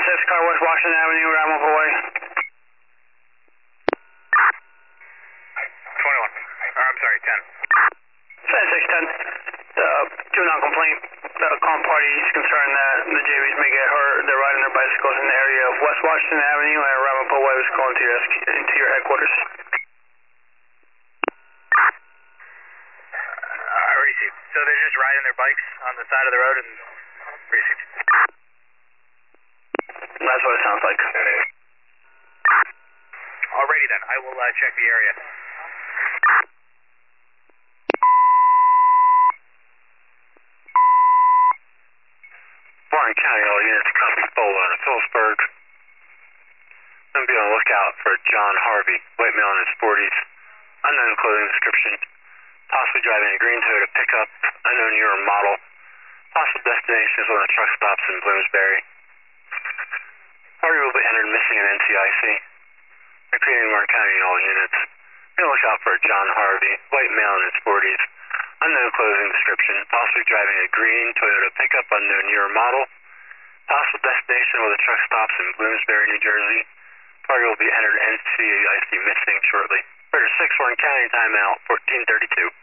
10-6, car West Washington Avenue, Ramble Way. 21. I'm sorry, 10. 10-6, 10. Juvenile complaint. The calm party is concerned that the JVs may get hurt. They're riding their bicycles in the area of West Washington Avenue and Ramapo Way was going into your headquarters. Received. So they're just riding their bikes on the side of the road and received. That's what it sounds like. Alrighty then, I will check the area. Warren County, all units, copy full out of Phillipsburg. I'm be on the lookout for John Harvey, white male in his 40s, unknown clothing description, possibly driving a green Toyota pickup, unknown year or model. Possible destinations when the truck stops in Bloomsbury. Harvey will be entered missing in NCIC. Repeating Warren County, all units. Be on the lookout for John Harvey, white male in his 40s, unknown clothing description, possibly driving a green Toyota pickup, unknown year or model. Possible destination where the truck stops in Bloomsbury, New Jersey. Party will be entered NCIC missing shortly. Order 6, Warren County, timeout 1432.